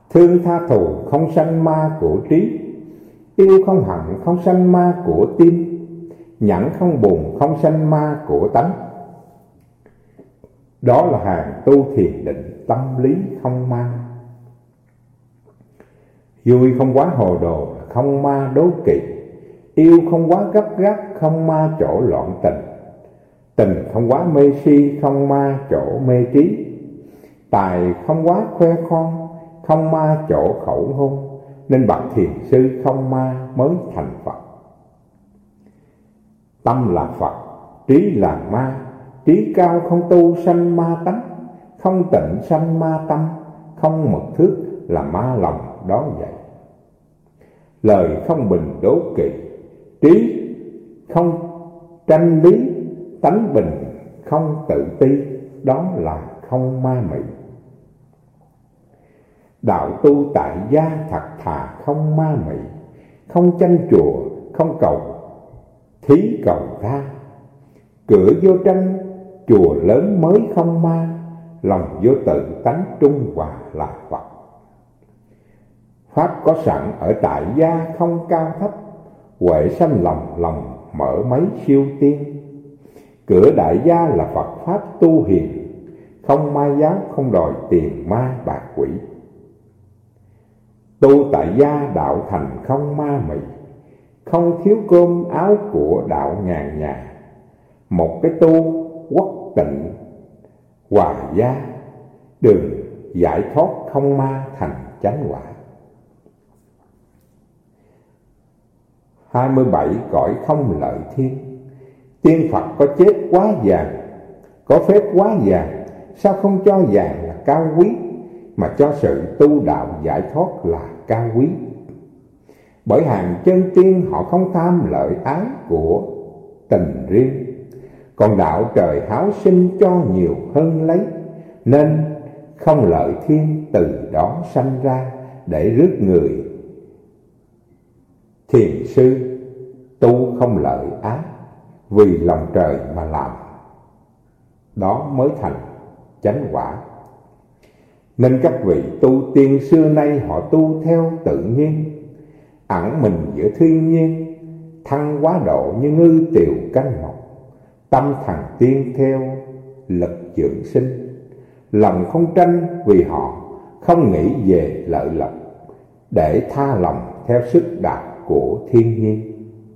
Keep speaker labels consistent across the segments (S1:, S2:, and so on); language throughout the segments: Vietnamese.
S1: Thương tha thù không sanh ma của trí, yêu không hận không sanh ma của tim, nhẫn không buồn không sanh ma của tánh. Đó là hàng tu thiền định, tâm lý không ma. Vui không quá hồ đồ, không ma đố kỵ. Yêu không quá gấp gáp, không ma chỗ loạn tình. Tình không quá mê si, không ma chỗ mê trí. Tài không quá khoe khoang, không ma chỗ khẩu hôn. Nên bậc thiền sư không ma mới thành Phật. Tâm là Phật, trí là ma. Trí cao không tu sanh ma tánh, không tịnh sanh ma tâm. Không mực thước là ma lòng đó vậy. Lời không bình đố kỵ, trí không tranh lý, tánh bình không tự ti. Đó là không ma mị. Đạo tu tại gia thật thà không ma mị. Không tranh chùa, không cầu thí cầu tha. Cửa vô tranh, chùa lớn mới không ma. Lòng vô tự tánh trung hòa là Phật. Pháp có sẵn ở tại gia không cao thấp. Huệ sanh lòng mở mấy siêu tiên. Cửa đại gia là Phật Pháp tu hiền. Không ma giáo không đòi tiền ma bạc quỷ. Tu tại gia đạo thành không ma mị. Không thiếu cơm áo của đạo ngàn nhà. Một cái tu quốc tịnh hòa gia. Đường giải thoát không ma thành chánh quả. 27 cõi không lợi thiên. Tiên Phật có chết quá vàng, có phép quá vàng. Sao không cho vàng là cao quý, mà cho sự tu đạo giải thoát là cao quý? Bởi hàng chân tiên họ không tham lợi ái của tình riêng. Còn đạo trời háo sinh cho nhiều hơn lấy. Nên không lợi thiên từ đó sanh ra, để rước người thiền sư tu không lợi ái. Vì lòng trời mà làm, đó mới thành chánh quả. Nên các vị tu tiên xưa nay họ tu theo tự nhiên, ẩn mình giữa thiên nhiên. Thăng quá độ như ngư tiều canh mọc, tâm thần tiên theo lực dưỡng sinh. Lòng không tranh vì họ không nghĩ về lợi lộc, để tha lòng theo sức đạt của thiên nhiên.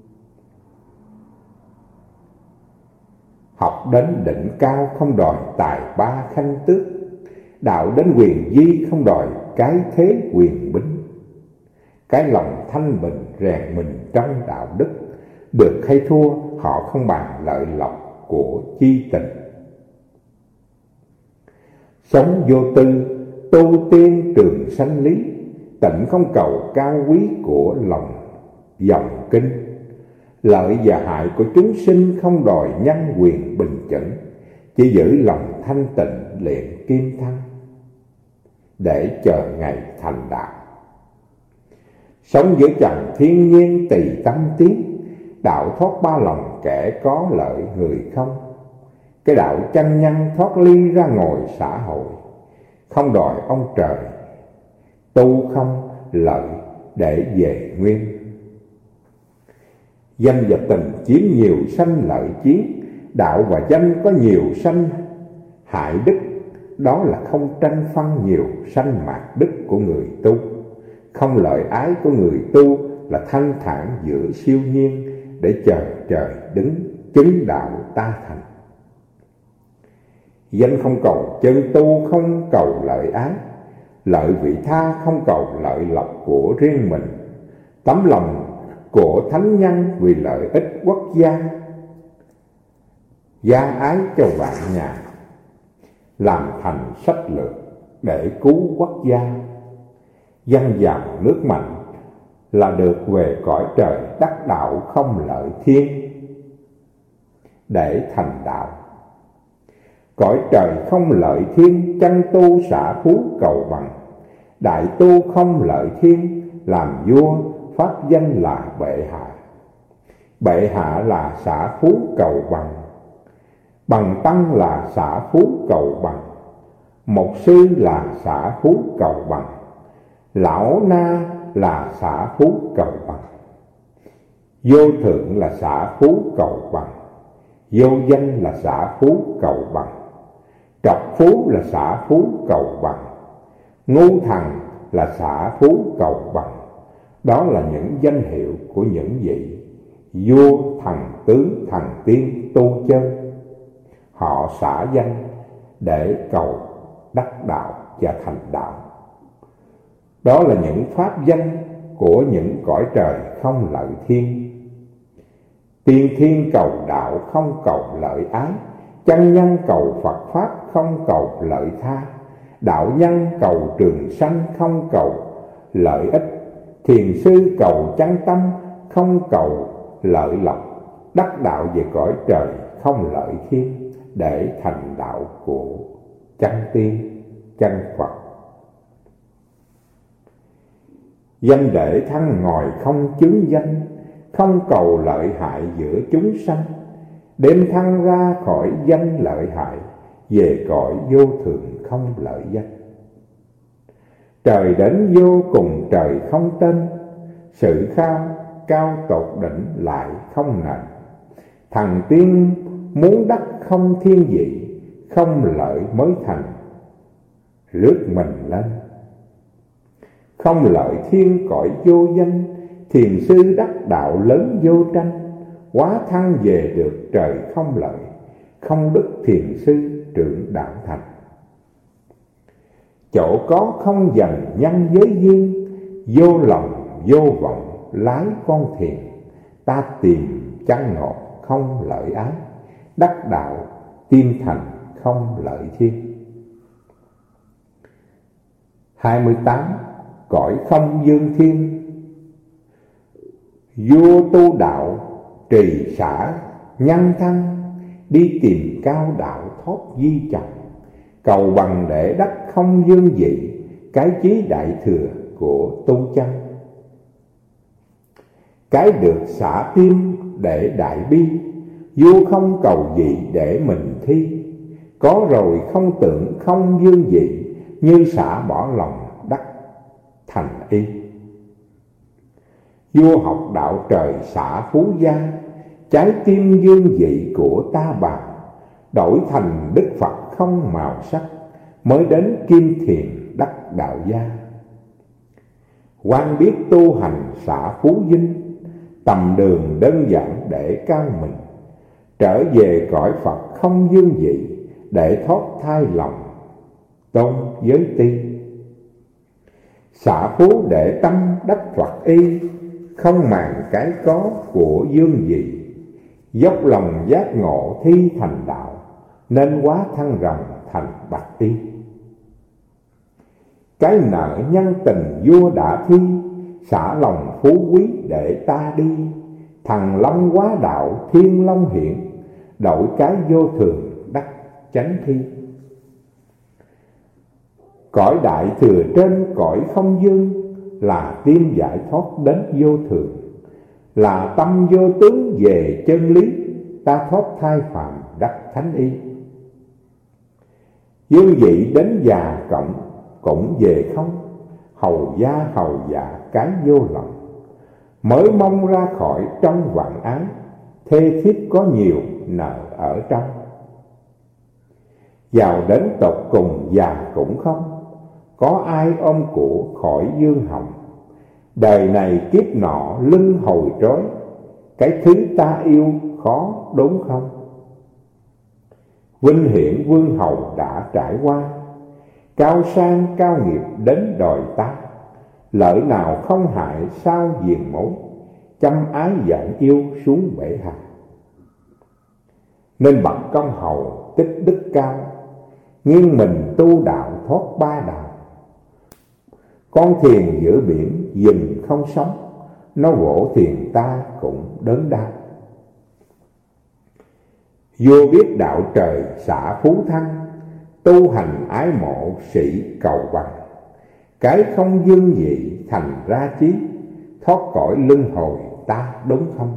S1: Học đến đỉnh cao không đòi tài ba khanh tước. Đạo đến quyền di không đòi cái thế quyền bính. Cái lòng thanh bình rèn mình trong đạo đức. Được hay thua họ không bàn lợi lộc của chi tình. Sống vô tư tu tiên trường sanh lý. Tịnh không cầu cao quý của lòng dòng kinh. Lợi và hại của chúng sinh không đòi nhân quyền bình chẩn. Chỉ giữ lòng thanh tịnh luyện kim thân, để chờ ngày thành đạo. Sống giữa trần thiên nhiên tùy tâm tiến. Đạo thoát ba lòng kẻ có lợi người không. Cái đạo chân nhân thoát ly ra ngồi xã hội. Không đòi ông trời, tu không lợi để về nguyên. Danh và tình chiếm nhiều sanh lợi chiến. Đạo và danh có nhiều sanh hại đức. Đó là không tranh phân nhiều sanh mạt đức của người tu. Không lợi ái của người tu là thanh thản giữa siêu nhiên, để chờ trời đứng chứng đạo ta thành. Danh không cầu chân tu, không cầu lợi ái. Lợi vị tha không cầu lợi lộc của riêng mình. Tấm lòng của thánh nhân vì lợi ích quốc gia. Gia ái cho vạn nhà, làm thành sách lược để cứu quốc gia. Dân giàu nước mạnh là được về cõi trời đắc đạo không lợi thiên, để thành đạo. Cõi trời không lợi thiên, chân tu xả phú cầu bằng. Đại tu không lợi thiên, làm vua pháp danh là bệ hạ. Bệ hạ là xả phú cầu bằng. Bằng tăng là xả phú cầu bằng. Một sư là xả phú cầu bằng. Lão na là xả phú cầu bằng, vô thượng là xả phú cầu bằng, vô danh là xả phú cầu bằng, trọc phú là xả phú cầu bằng, ngu thần là xả phú cầu bằng. Đó là những danh hiệu của những vị vua, thần tướng, thần tiên tu chân. Họ xả danh để cầu đắc đạo và thành đạo. Đó là những pháp danh của những cõi trời không lợi thiên. Tiên thiên cầu đạo không cầu lợi ái, chân nhân cầu Phật pháp không cầu lợi tha, đạo nhân cầu trường sanh không cầu lợi ích, thiền sư cầu chân tâm không cầu lợi lộc, đắc đạo về cõi trời không lợi thiên để thành đạo của chân tiên, chân Phật. Danh để thân ngồi không chứng danh, không cầu lợi hại giữa chúng sanh, đem thân ra khỏi danh lợi hại, về cõi vô thường không lợi danh. Trời đến vô cùng trời không tên, sự khao cao tột đỉnh lại không nền. Thần tiên muốn đắc không thiên vị, không lợi mới thành, rước mình lên. Không lợi thiên cõi vô danh, thiền sư đắc đạo lớn vô tranh, hóa thân về được trời không lợi, không đức thiền sư trưởng đạo thành. Chỗ có không dành nhân giới duyên, vô lòng vô vọng lái con thiền, ta tìm chân ngọt không lợi ái, đắc đạo tiên thành không lợi thiên. 28. Cõi không dương thiên. Vua tu đạo trì xả nhân thân, đi tìm cao đạo thoát di trần, cầu bằng để đắc không dương vị, cái chí đại thừa của tu chân. Cái được xả tim để đại bi, vua không cầu gì để mình thi, có rồi không tưởng không dương vị, như xả bỏ lòng đắc thành y. Vua học đạo trời xả phú gia, trái tim dương vị của ta bà, đổi thành Đức Phật không màu sắc, mới đến kim thiền đắc đạo gia. Quan biết tu hành xả phú vinh, tầm đường đơn giản để cao mình, trở về cõi Phật không dương vị, để thoát thai lòng tôn giới ti. Xả phú để tâm đắc Phật y, không màng cái có của dương vị, dốc lòng giác ngộ thi thành đạo, nên hóa thân rồng thành bạch y. Cái nợ nhân tình vua đã thi, xả lòng phú quý để ta đi, thần long hóa đạo thiên long hiện, đổi cái vô thường đắc chánh thi. Cõi đại thừa trên cõi không dương, là tiên giải thoát đến vô thường, là tâm vô tướng về chân lý, ta thoát thai phàm đắc thánh y. Dương vị đến già cộng cũng về không, hầu gia hầu dạ cái vô lòng, mới mong ra khỏi trong vạn ái, thê thiếp có nhiều nợ ở trong. Giàu đến tột cùng già cũng không, có ai ôm của khỏi dương hồng, đời này kiếp nọ lưng hồi trói, cái thứ ta yêu khó đúng không. Vinh hiển vương hầu đã trải qua, cao sang cao nghiệp đến đòi ta, lợi nào không hại sao diền mối, chăm ái giận yêu xuống bể hà. Nên bậc công hầu tích đức cao, nghiêng mình tu đạo thoát ba đạo. Con thiền giữa biển dừng không sống, nó vỗ thiền ta cũng đớn đau. Vua biết đạo trời xả phú thân, tu hành ái mộ sĩ cầu bằng, cái không dương vị thành ra chí, thoát cõi luân hồi ta đúng không.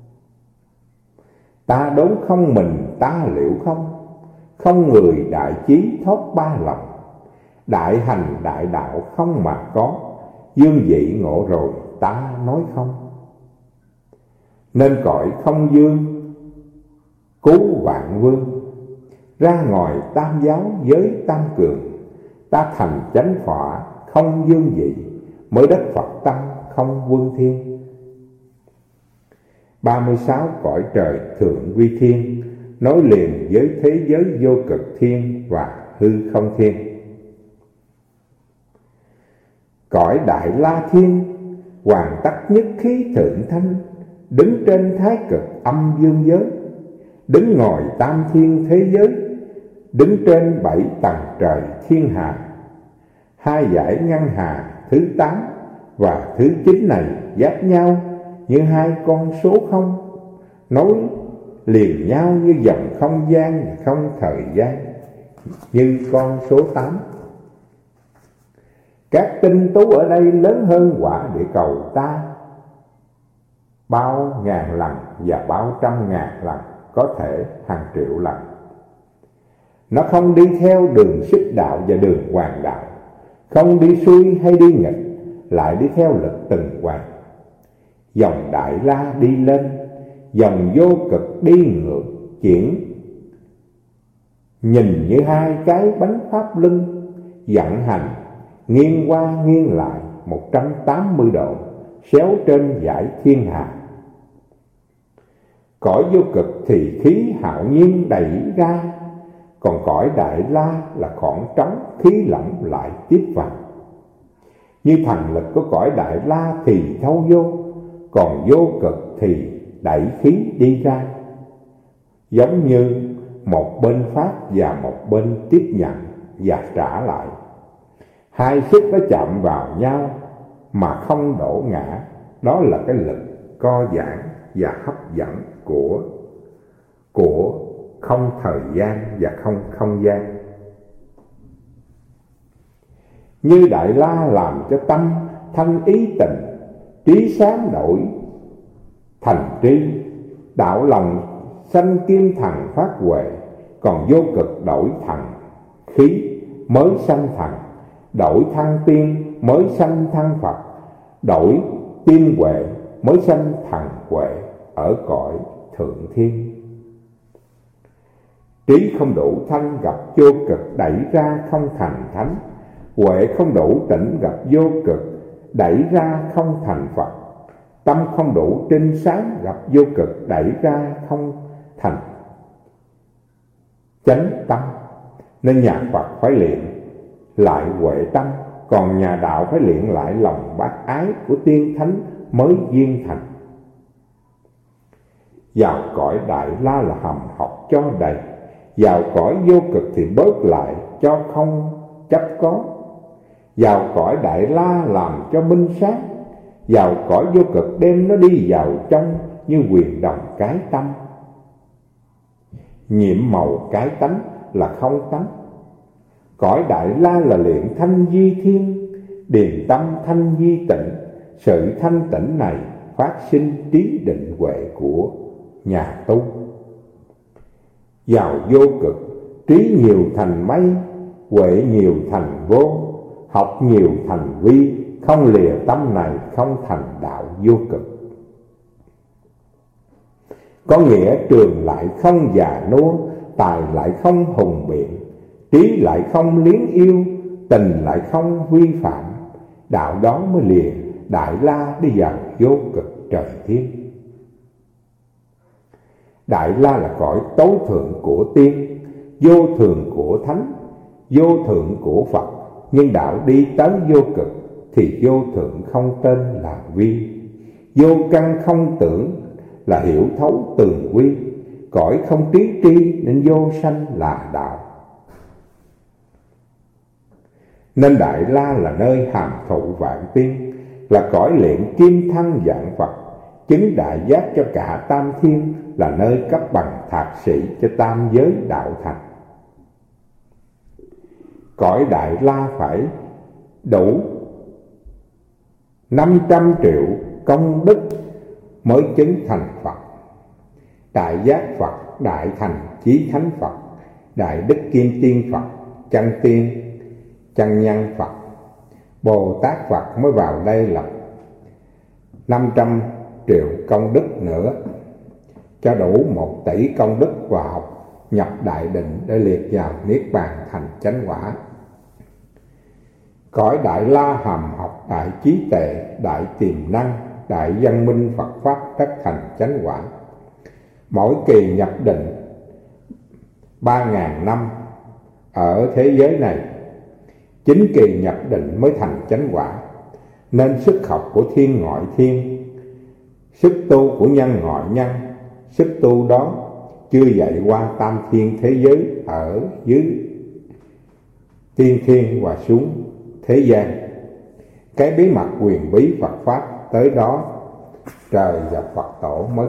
S1: Ta đúng không mình ta liệu không, không người đại chí thoát ba lòng, đại hành đại đạo không mà có, dương vị ngộ rồi ta nói không. Nên cõi không dương cứu vạn vương, ra ngoài tam giáo giới tam cường, ta thành chánh phọa không dương vị, mới đất Phật tâm không vương thiên. 36 cõi trời thượng vi thiên, nối liền với thế giới vô cực thiên và hư không thiên. Cõi Đại La Thiên, hoàn tất nhất khí thượng thanh, đứng trên thái cực âm dương giới, đứng ngồi tam thiên thế giới, đứng trên 7 tầng trời thiên hà. Hai dải ngân hà thứ 8 và thứ 9 này giáp nhau như hai con số không, nối liền nhau như dòng không gian và không thời gian, như con số 8. Các tinh tú ở đây lớn hơn quả địa cầu ta bao ngàn lần và bao trăm ngàn lần, có thể hàng triệu lần. Nó không đi theo đường xích đạo và đường hoàng đạo, không đi xuôi hay đi nghịch, lại đi theo lực tuần hoàn. Dòng Đại La đi lên, dòng vô cực đi ngược chuyển, nhìn như hai cái bánh pháp luân vận hành nghiêng qua nghiêng lại 180 độ, xéo trên dải thiên hà. Cõi vô cực thì khí hạo nhiên đẩy ra, còn cõi Đại La là khoảng trống, khí lỏng lại tiếp vào. Như thần lực của cõi Đại La thì thâu vô, còn vô cực thì đẩy khí đi ra, giống như một bên phát và một bên tiếp nhận và trả lại. Hai sức nó chạm vào nhau mà không đổ ngã, đó là cái lực co giãn và hấp dẫn của không thời gian và không không gian. Như Đại La làm cho tâm thanh ý tình, trí sáng đổi thành tri, đạo lòng sanh kim thần phát huệ, còn vô cực đổi thần khí mới sanh thần, đổi thăng tiên mới sanh thăng Phật, đổi tiên huệ mới sanh thần huệ ở cõi thượng thiên. Trí không đủ thanh gặp vô cực đẩy ra không thành thánh, huệ không đủ tỉnh gặp vô cực đẩy ra không thành Phật, tâm không đủ trinh sáng gặp vô cực đẩy ra không thành chánh tâm. Nên nhà Phật phải luyện lại huệ tâm, còn nhà đạo phải luyện lại lòng bác ái của tiên thánh mới viên thành. Vào cõi Đại La là hầm học cho đầy, vào cõi vô cực thì bớt lại cho không chấp có. Vào cõi Đại La làm cho minh sáng, vào cõi vô cực đem nó đi vào trong như quyền đồng cái tâm. Nhiệm màu cái tánh là không tánh. Cõi Đại La là luyện thanh di thiên, điền tâm thanh di tịnh. Sự thanh tịnh này phát sinh trí định huệ của nhà tu. Vào vô cực, trí nhiều thành mây, huệ nhiều thành vô, học nhiều thành vi, không lìa tâm này không thành đạo vô cực. Có nghĩa trường lại không già nua, tài lại không hùng biện, trí lại không liếng yêu, tình lại không vi phạm. Đạo đó mới lìa Đại La đi vào vô cực trời thiên. Đại La là cõi tối thượng của tiên, vô thường của thánh, vô thượng của Phật. Nhưng đạo đi tới vô cực thì vô thượng không tên là vi, vô căn không tưởng là hiểu thấu tường quy. Cõi không trí tri nên vô sanh là đạo. Nên Đại La là nơi hàm thụ vạn tiên, là cõi luyện kim thân dạng Phật. Chứng đại giác cho cả tam thiên, là nơi cấp bằng thạc sĩ cho tam giới đạo thành. Cõi Đại La phải đủ 500 triệu công đức mới chứng thành Phật. Đại giác Phật, đại thành chí thánh Phật, đại đức kim tiên Phật, chân tiên, chân nhân Phật. Bồ Tát Phật mới vào đây lập 500 triệu công đức nữa, cho đủ 1 tỷ công đức và học nhập đại định để liệt vào niết bàn thành chánh quả. Cõi Đại La hàm học đại trí tuệ, đại tiềm năng, đại văn minh Phật pháp tất thành chánh quả. Mỗi kỳ nhập định 3.000 năm ở thế giới này, 9 kỳ nhập định mới thành chánh quả. Nên sức học của thiên ngoại thiên, sức tu của nhân ngoại nhân, sức tu đó chưa dạy qua tam thiên thế giới ở dưới tiên thiên và xuống thế gian. Cái bí mật quyền bí Phật pháp tới đó trời và Phật tổ mới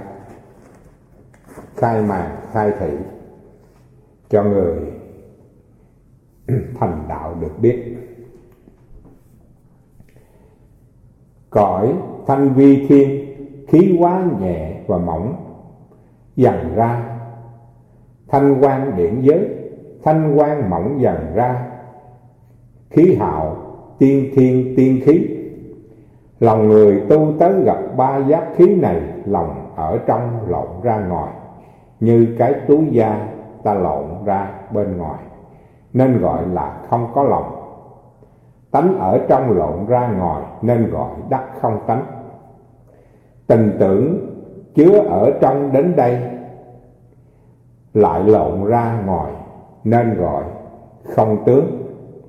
S1: khai màn khai thị cho người thành đạo được biết. Cõi thanh vi thiên, khí quá nhẹ và mỏng dần ra. Thanh quan điển giới, thanh quan mỏng dần ra. Khí hạo tiên thiên tiên khí. Lòng người tu tới gặp 3 giác khí này, lòng ở trong lộn ra ngoài, như cái túi da ta lộn ra bên ngoài, nên gọi là không có lòng. Tánh ở trong lộn ra ngoài, nên gọi đắc không tánh. Tình tưởng chứa ở trong đến đây, lại lộn ra ngoài, nên gọi không tướng.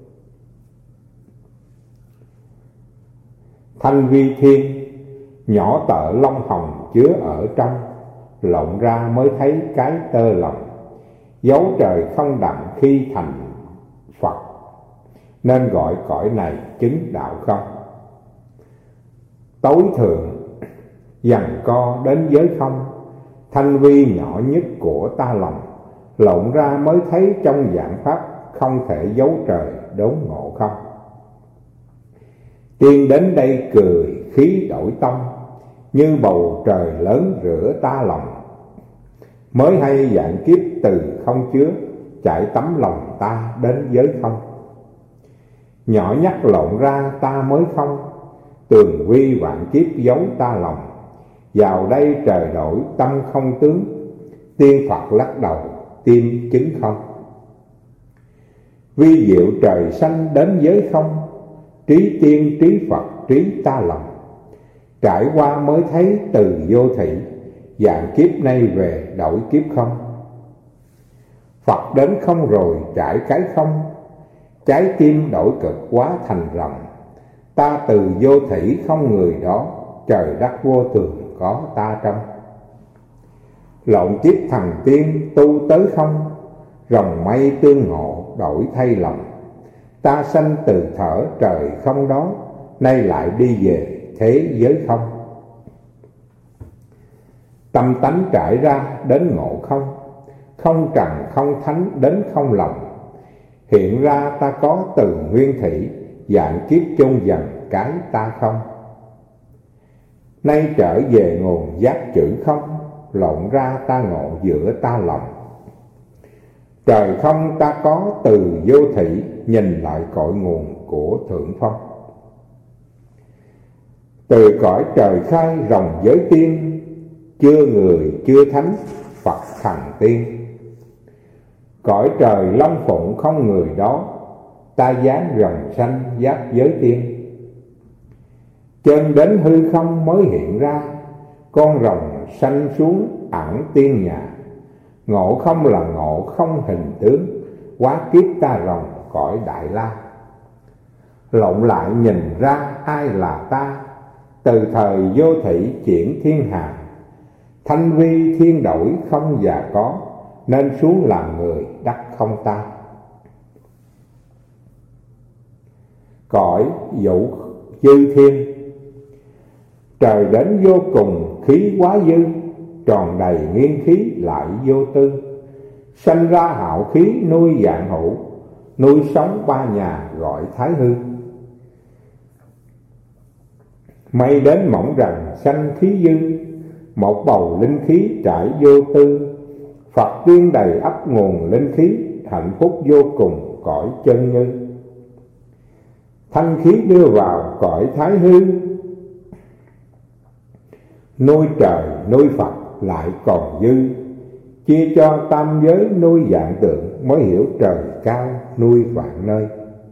S1: Thanh vi thiên, nhỏ tợ lông hồng chứa ở trong, lộn ra mới thấy cái tơ lòng. Dấu trời không đặng khi thành Phật, nên gọi cõi này chứng đạo không. Tối thượng giằng co đến giới không, thanh vi nhỏ nhất của ta lòng, lộn ra mới thấy trong dạng pháp, không thể giấu trời đốn ngộ không. Tiên đến đây cười khí đổi tông, như bầu trời lớn rửa ta lòng. Mới hay dạng kiếp từ không chứa, chạy tấm lòng ta đến giới không. Nhỏ nhắc lộn ra ta mới không, tường vi vạn kiếp giấu ta lòng. Vào đây trời đổi tâm không tướng, tiên Phật lắc đầu tim chứng không. Vi diệu trời xanh đến giới không, trí tiên trí Phật trí ta lòng. Trải qua mới thấy từ vô thị, dạng kiếp nay về đổi kiếp không. Phật đến không rồi trải cái không, trái tim đổi cực quá thành rồng. Ta từ vô thị không người đó, trời đất vô thường có ta trong. Lộn kiếp thần tiên tu tới không, rồng mây tương ngộ đổi thay lòng. Ta sanh từ thở trời không đó, nay lại đi về thế giới không. Tâm tánh trải ra đến ngộ không, không trần không thánh đến không lòng. Hiện ra ta có từ nguyên thủy, dạng kiếp chôn dần cái ta không. Nay trở về nguồn giác chữ không, lộn ra ta ngộ giữa ta lòng. Trời không ta có từ vô thị, nhìn lại cội nguồn của thượng phong. Từ cõi trời khai rồng giới tiên, chưa người chưa thánh Phật thần tiên. Cõi trời long phụng không người đó, ta dáng rồng xanh giáp giới tiên. Chân đến hư không mới hiện ra, con rồng xanh xuống ẩn tiên nhà. Ngộ không là ngộ không hình tướng, quá kiếp ta rồng cõi Đại La. Lộn lại nhìn ra ai là ta, từ thời vô thị chuyển thiên hà. Thanh vi thiên đổi không già có, nên xuống làm người đắc không ta. Cõi vũ dư thiên, trời đến vô cùng khí quá dư, tròn đầy nguyên khí lại vô tư. Sanh ra hạo khí nuôi vạn hữu, nuôi sống 3 nhà gọi thái hư. Mây đến mỏng rằng sanh khí dư, một bầu linh khí trải vô tư. Phật tiên đầy ắp nguồn linh khí, hạnh phúc vô cùng cõi chân như. thanh khí đưa vào cõi thái hư. Nuôi trời nuôi Phật lại còn dư, chia cho tam giới nuôi vạn tượng, mới hiểu trời cao nuôi vạn nơi.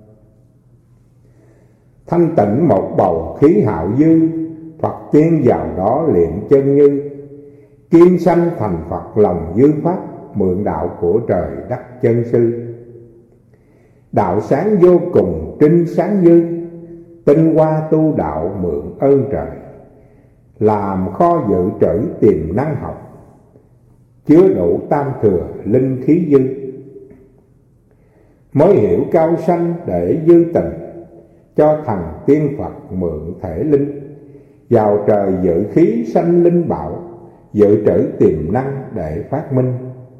S1: Thanh tịnh một bầu khí hạo dư, Phật tiên vào đó luyện chân như. Kim sanh thành Phật lòng dư pháp, mượn đạo của trời đắc chân sư. Đạo sáng vô cùng trinh sáng dư, tinh hoa tu đạo mượn ơn trời. Làm kho dự trữ tiềm năng học, chứa đủ tam thừa linh khí dư. Mới hiểu cao sanh để dư tình, cho thần tiên Phật mượn thể linh. Vào trời dự khí sanh linh bảo, dự trữ tiềm năng để phát minh.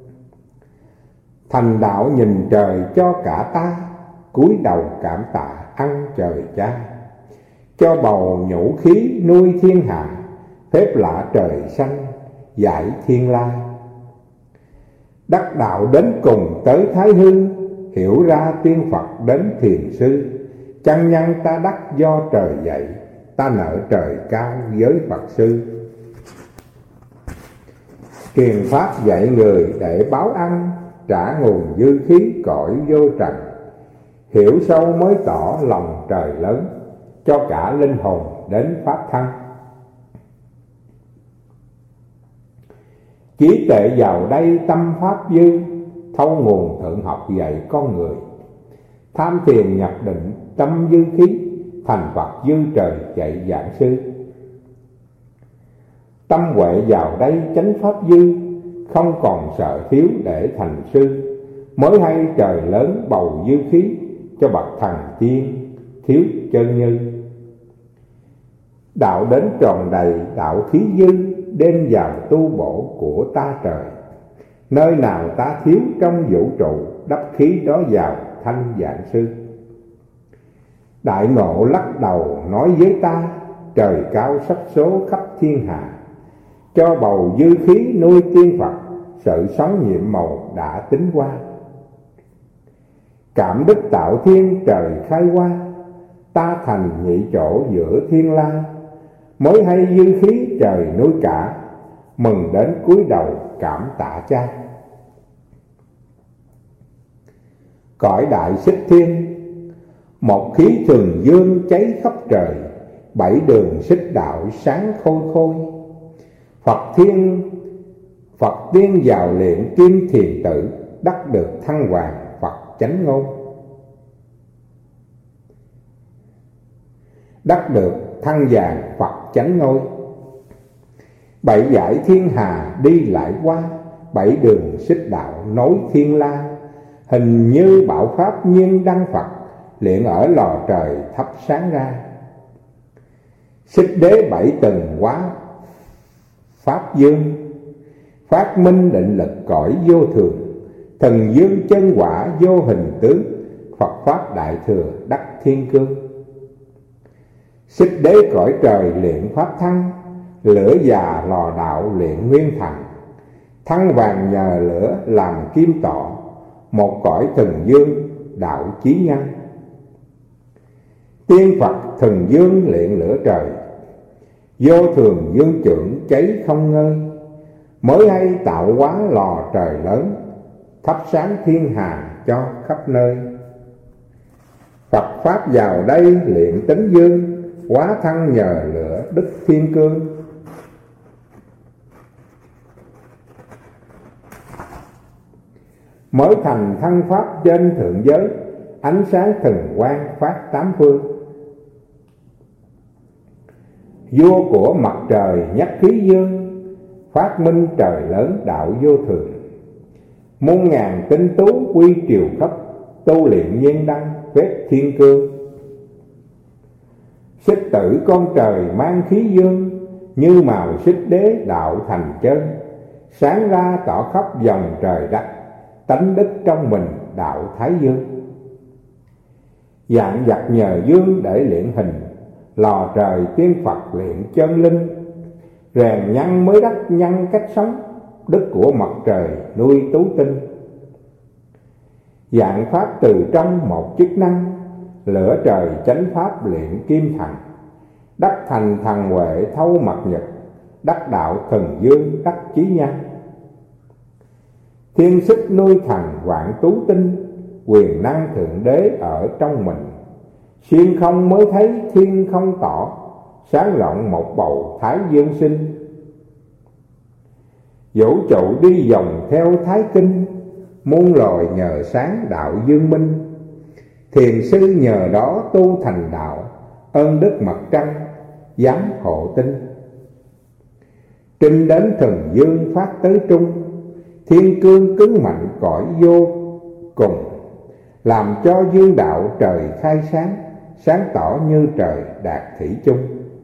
S1: Thành đạo nhìn trời cho cả ta, cúi đầu cảm tạ ăn trời cha. Cho bầu nhũ khí nuôi thiên hạ, phép lạ trời xanh giải thiên lai. Đắc đạo đến cùng tới thái hư, hiểu ra tiên Phật đến thiền sư. Chân nhân ta đắc do trời dạy, ta nợ trời cao với Phật sư. Truyền pháp dạy người để báo ăn, trả nguồn dư khí cõi vô trần. Hiểu sâu mới tỏ lòng trời lớn, cho cả linh hồn đến pháp thân. Trí tuệ vào đây tâm pháp dư, thâu nguồn thượng học dạy con người. Tham thiền nhập định tâm dư khí, thành Phật dư trời dạy giảng sư. Tâm huệ vào đây chánh pháp dư, không còn sợ thiếu để thành sư. Mới hay trời lớn bầu dư khí, cho bậc thần tiên thiếu chân như. Đạo đến tròn đầy đạo khí dư, đem vào tu bổ của ta trời. Nơi nào ta thiếu trong vũ trụ, đắp khí đó vào thanh giảng sư. Đại ngộ lắc đầu nói với ta, trời cao sắc số khắp thiên hạ. Cho bầu dư khí nuôi tiên Phật, sự sống nhiệm màu đã tính qua. Cảm đức tạo thiên trời khai hoa, ta thành nhị chỗ giữa thiên la. Mới hay dư khí trời nuôi cả, mừng đến cúi đầu cảm tạ cha. Cõi đại xích thiên, một khí thường dương cháy khắp trời. Bảy đường xích đạo sáng khôi khôi, Phật tiên vào luyện kim thiền tử, đắc được thăng hoàng Phật chánh ngôn. Đắc được thăng vàng Phật chánh ngôi. Bảy giải thiên hà đi lại qua, bảy đường xích đạo nối thiên la. Hình như bảo pháp nhiên đăng Phật, luyện ở lò trời thắp sáng ra. Xích đế bảy tầng quá pháp dương, phát minh định lực cõi vô thường. Thần dương chân quả vô hình tướng, Phật pháp đại thừa đắc thiên cương. Xích đế cõi trời luyện pháp thăng, lửa già lò đạo luyện nguyên thần. Thăng vàng nhờ lửa làm kim tọ, một cõi thần dương đạo chí nhân. Tiên Phật thần dương luyện lửa trời, vô thường dương trưởng cháy không ngơi. Mới hay tạo hóa lò trời lớn, thắp sáng thiên hà cho khắp nơi. Phật pháp vào đây luyện tính dương, hóa thân nhờ lửa đức thiên cương. Mới thành thân pháp trên thượng giới, ánh sáng thần quang phát tám phương. Vua của mặt trời nhắc khí dương, phát minh trời lớn đạo vô thường. Muôn ngàn tinh tú quy triều khắp, tu luyện nhiên đăng phép thiên cương. Xích tử con trời mang khí dương, như màu xích đế đạo thành chân. Sáng ra tỏ khắp dòng trời đất, tánh đức trong mình đạo thái dương. Dạng vật nhờ dương để luyện hình, lò trời tiên Phật luyện chân linh. Rèn nhân mới đắc nhân cách sống, đức của mặt trời nuôi tú tinh. Dạng pháp từ trong một chức năng, lửa trời chánh pháp luyện kim thành. Đắc thành thần huệ thâu mặt nhật, đắc đạo thần dương đắc chí nhân. Thiên xích nuôi thần vạn tú tinh, quyền năng thượng đế ở trong mình. Xuyên không mới thấy thiên không tỏ, sáng rộng một bầu thái dương sinh. Vũ trụ đi vòng theo thái kinh, muôn loài nhờ sáng đạo dương minh. Thiền sư nhờ đó tu thành đạo, ơn đức mặt trăng giám hộ tinh. Trinh đến thần dương phát tới trung, thiên cương cứng mạnh cõi vô cùng. Làm cho dương đạo trời khai sáng, sáng tỏ như trời đạt thủy chung.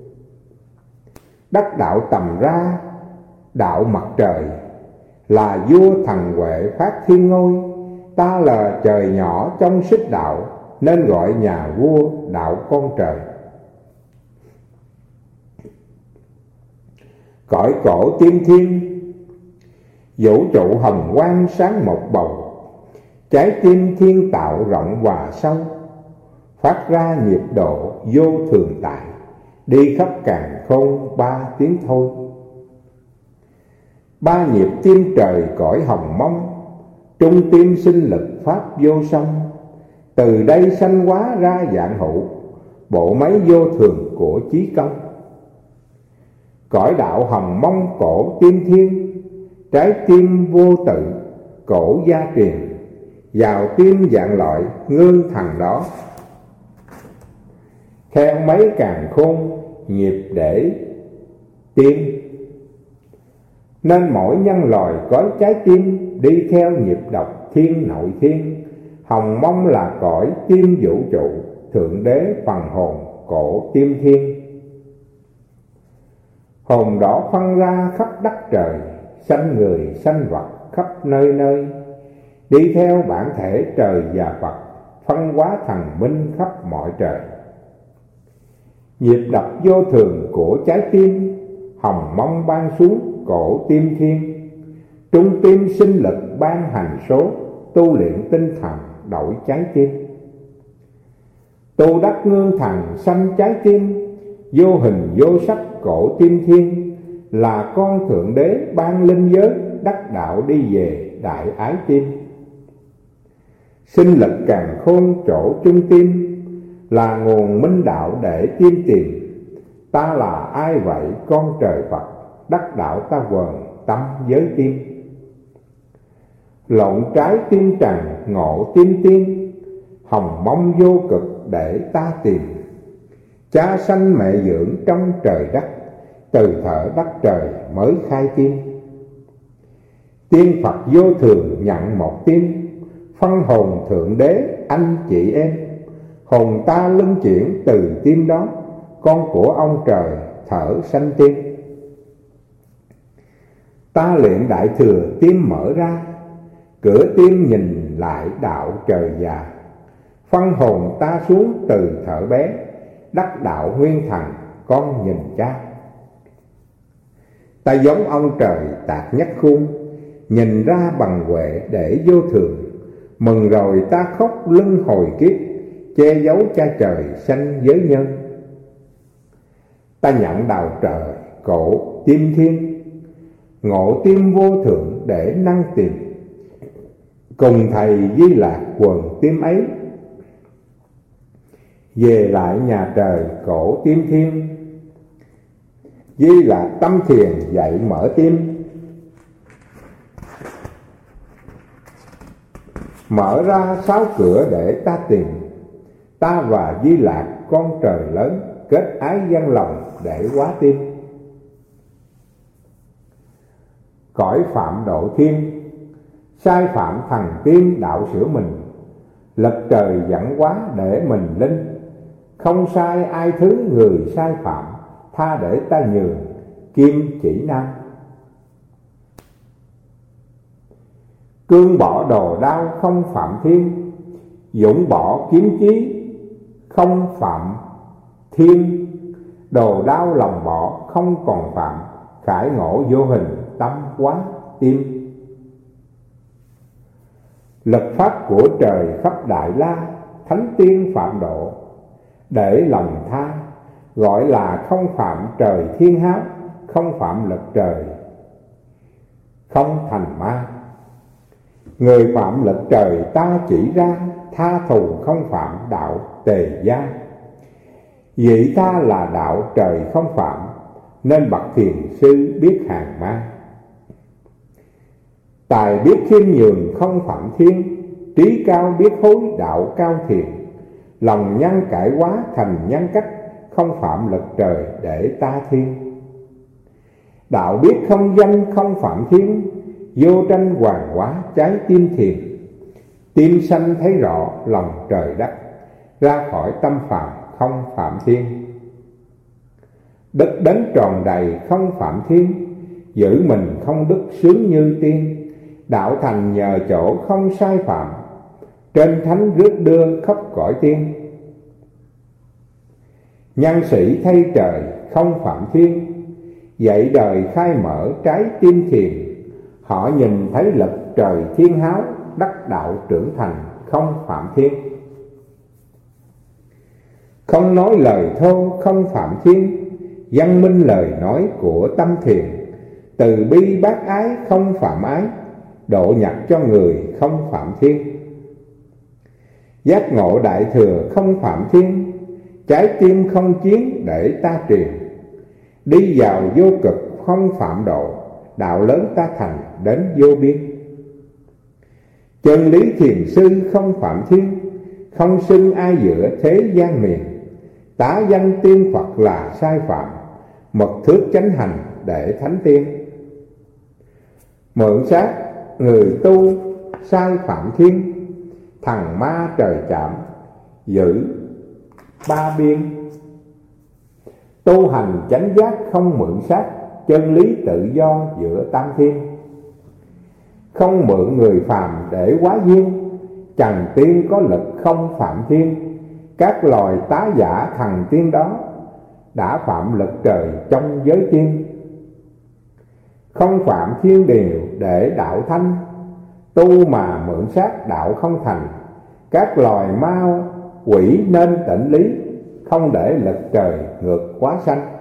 S1: Đắc đạo tầm ra đạo mặt trời, là vua thần huệ phát thiên ngôi. Ta là trời nhỏ trong xích đạo, nên gọi nhà vua đạo con trời. Cõi cổ tiên thiên, vũ trụ hồng quang sáng một bầu. Trái tim thiên tạo rộng và sâu, phát ra nhịp độ vô thường tại. Đi khắp càn khôn ba tiếng thôi. Ba nhịp tim trời cõi hồng mông, trung tim sinh lực pháp vô song. Từ đây sanh hóa ra vạn hữu, bộ máy vô thường của chí công. Cõi đạo hồng mông cổ tiên thiên, trái tim vô tự cổ gia truyền. Vào tim vạn loại ngưng thần đó, theo mấy càn khôn nhịp để tim. Nên mỗi nhân loài có trái tim, đi theo nhịp độc thiên nội thiên. Hồng mông là cõi tim vũ trụ, thượng đế phần hồn cổ tim thiên. Hồn đỏ phân ra khắp đất trời, sanh người sanh vật khắp nơi nơi. Đi theo bản thể trời và Phật, phân hóa thần minh khắp mọi trời. Nhịp đập vô thường của trái tim, hồng mông ban xuống cổ tim thiên. Trung tim sinh lực ban hành số, tu luyện tinh thần đổi trái tim. Tu đắc ngưng thần sanh trái tim, vô hình vô sắc cổ tim thiên. Là con thượng đế ban linh giới, đắc đạo đi về đại ái tim. Sinh lực càn khôn chỗ trung tim, là nguồn minh đạo để tiên tìm. Ta là ai vậy con trời Phật, đắc đạo ta quần tâm giới tim. Lộn trái tim trần ngộ tim tiên, hồng mông vô cực để ta tìm. Cha sanh mẹ dưỡng trong trời đất, từ thở đất trời mới khai tim. Tiên Phật vô thường nhận một tim, phân hồn thượng đế anh chị em. Hồn ta luân chuyển từ tim đó, con của ông trời thở sanh tim. Ta luyện đại thừa tim mở ra, cửa tim nhìn lại đạo trời già. Phân hồn ta xuống từ thở bé, đắc đạo nguyên thần con nhìn cha. Ta giống ông trời tạc nhất khuôn, nhìn ra bằng huệ để vô thường. Mừng rồi ta khóc luân hồi kiếp, che giấu cha trời sanh giới nhân. Ta nhận đạo trời cổ tim thiên, ngộ tim vô thượng để năng tìm. Cùng thầy Di Lạc quần tim ấy, về lại nhà trời cổ tim thiên. Di Lạc tâm thiền dạy mở tim, mở ra 6 cửa để ta tìm. Ta và Di Lạc con trời lớn, kết ái gian lòng để hóa tim. Cõi phạm độ thiên, sai phạm thần tiên đạo sửa mình. Lực trời dẫn hóa để mình linh, không sai ai thứ người sai phạm. Tha để ta nhường kim chỉ nam. Cương bỏ đồ đao không phạm thiên, dũng bỏ kiếm chí không phạm thiên. Đồ đao lòng bỏ không còn phạm, khải ngộ vô hình tâm quá tim. Lực pháp của trời khắp đại la, thánh tiên phạm độ. Để lòng tha gọi là không phạm trời thiên háo, không phạm lực trời không thành ma. Người phạm lực trời ta chỉ ra, tha thù không phạm đạo tề gia. Vậy ta là đạo trời không phạm, nên bậc thiền sư biết hàng ma. Tài biết khiêm nhường không phạm thiên, trí cao biết hối đạo cao thiền. Lòng nhân cải hóa thành nhân cách, không phạm lực trời để ta thiên. Đạo biết không danh không phạm thiên, vô tranh hoàng hóa trái tim thiền. Tim sanh thấy rõ lòng trời đất, ra khỏi tâm phạm không phạm thiên. Đức đấng tròn đầy không phạm thiên, giữ mình không đức sướng như tiên. Đạo thành nhờ chỗ không sai phạm, trên thánh rước đưa khắp cõi tiên. Nhân sĩ thay trời không phạm thiên, dạy đời khai mở trái tim thiền. Họ nhìn thấy lực trời thiên háo, đắc đạo trưởng thành không phạm thiên. Không nói lời thô không phạm thiên, văn minh lời nói của tâm thiền. Từ bi bác ái không phạm ái, độ nhật cho người không phạm thiên. Giác ngộ đại thừa không phạm thiên, trái tim không chiến để ta truyền. Đi vào vô cực không phạm độ, đạo lớn ta thành đến vô biên. Chân lý thiền sư không phạm thiên, không xưng ai giữa thế gian miền. Tá danh tiên Phật là sai phạm, mật thước chánh hành để thánh tiên. Mượn sát người tu sai phạm thiên, thằng ma trời chạm giữ ba biên. Tu hành chánh giác không mượn sát, chân lý tự do giữa tam thiên. Không mượn người phàm để quá duyên, trần tiên có lực không phạm thiên. Các loài tá giả thần tiên đó, đã phạm lực trời trong giới tiên. Không phạm thiên điều để đạo thanh, tu mà mượn sát đạo không thành. Các loài ma quỷ nên tịnh lý, không để lực trời ngược quá sanh.